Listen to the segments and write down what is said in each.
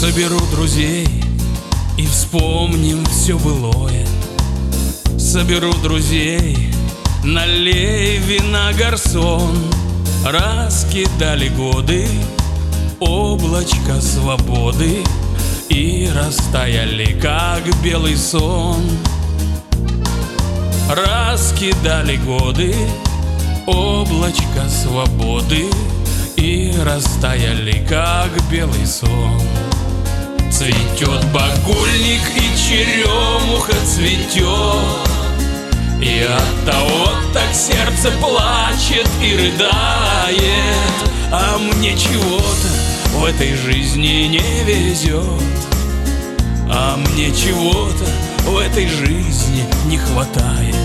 Соберу друзей и вспомним все былое. Соберу друзей, налей вина гарсон. Раскидали годы облачко свободы и растаяли, как белый сон. Раскидали годы облачко свободы и растаяли, как белый сон. Цветет багульник и черемуха цветет, и оттого так сердце плачет и рыдает. А мне чего-то в этой жизни не везет, а мне чего-то в этой жизни не хватает.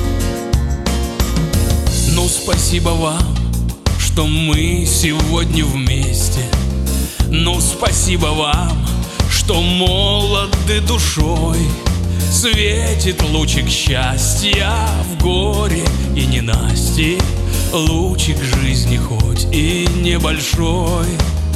Ну, спасибо вам, что мы сегодня вместе. Ну, спасибо вам, что молоды душой. Светит лучик счастья в горе и ненастье, лучик жизни хоть и небольшой.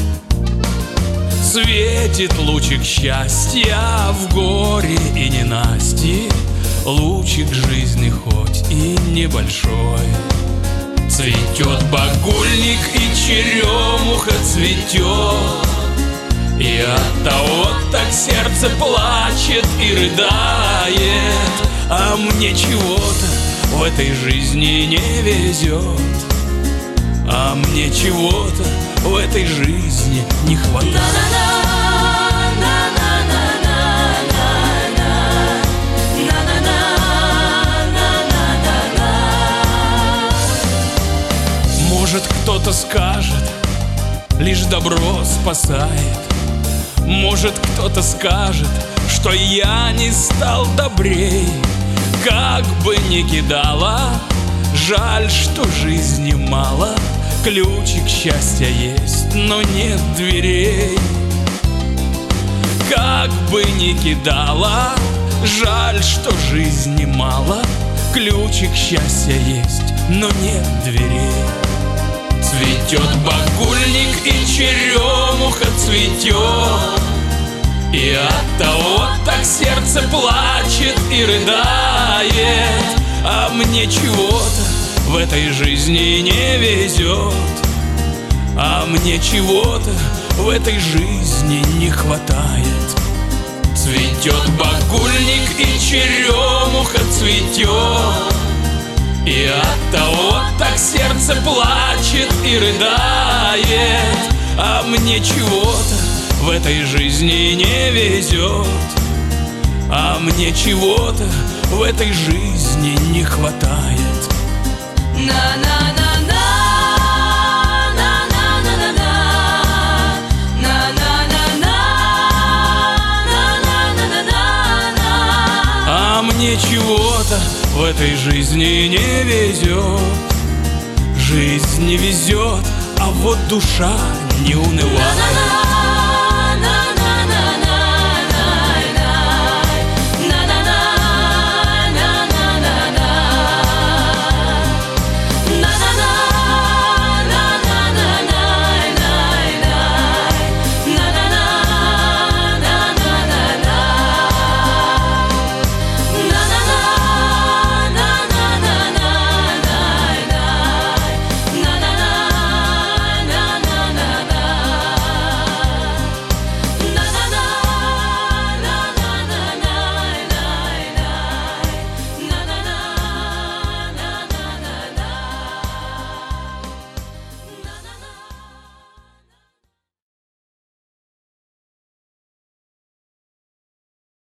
Светит лучик счастья в горе и ненастье, лучик жизни хоть и небольшой. Цветет багульник и черемуха цветет, и оттого так сердце плачет и рыдает. А мне чего-то в этой жизни не везет, а мне чего-то в этой жизни не хватает. Может, кто-то скажет, лишь добро спасает. Может, кто-то скажет, что я не стал добрей. Как бы ни кидала, жаль, что жизни мало. Ключик счастья есть, но нет дверей. Как бы ни кидала, жаль, что жизни мало. Ключик счастья есть, но нет дверей. Цветет багульник и черемуха цветет, и оттого так сердце плачет и рыдает. А мне чего-то в этой жизни не везет, а мне чего-то в этой жизни не хватает. Цветет багульник и черемуха цветет, и оттого так сердце плачет и рыдает. А мне чего-то в этой жизни не везет, а мне чего-то в этой жизни не хватает. А мне чего-то в этой жизни не везет. Жизнь не везет, а вот душа не унывает.